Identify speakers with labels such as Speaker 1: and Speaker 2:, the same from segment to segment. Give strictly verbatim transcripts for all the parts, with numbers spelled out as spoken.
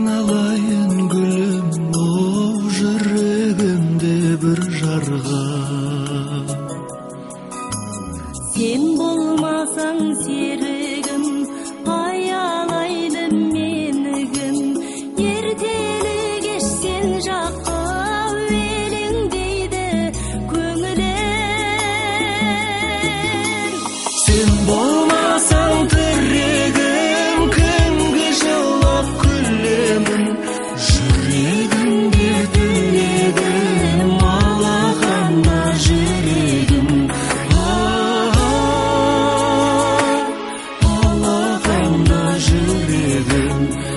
Speaker 1: айналайын гүлім, о жүрегімде бір жарға.
Speaker 2: Сен болмасаң серігім, аялайды менігім. Ертелі кеш сен жаққа өлеңдейді көңілім.
Speaker 1: Сен болмасаң тірегім, кімге жылап күлемін. Жүрегімде тілегім, алақанда жүрегім. Алақанда жүрегім,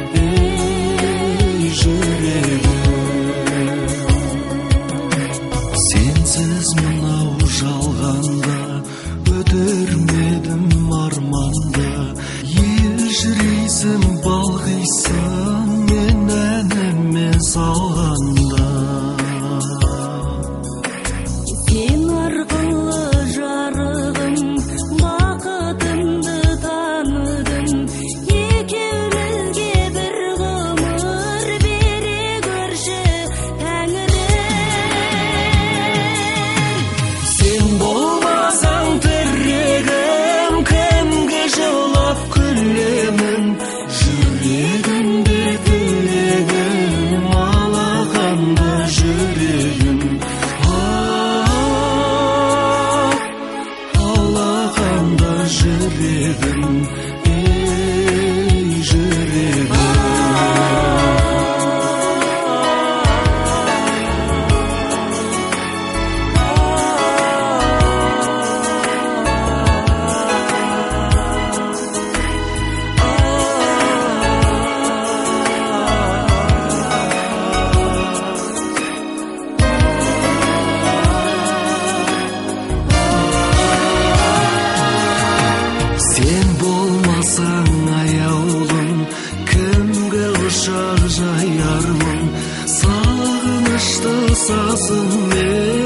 Speaker 1: ей жүрегім. Сенсіз мынау жалғанда өтермедім арманда. Елжірейсің, балғисың мен әніме салғанда.
Speaker 2: Сен арқылы жарығым, бақытымды таныдым. Екеумізге бір ғұмыр бере көрші Тәңірім.
Speaker 1: Сен болмасаң тірегім, кімге жылап күлемін. Жүрегімде тілегім, алақанда жүрегім. Алақанда жүрегім, ей жүрегім. Сен болмасаң аяулым, кімге құшақ жаярмын. Сағынышты сазым мен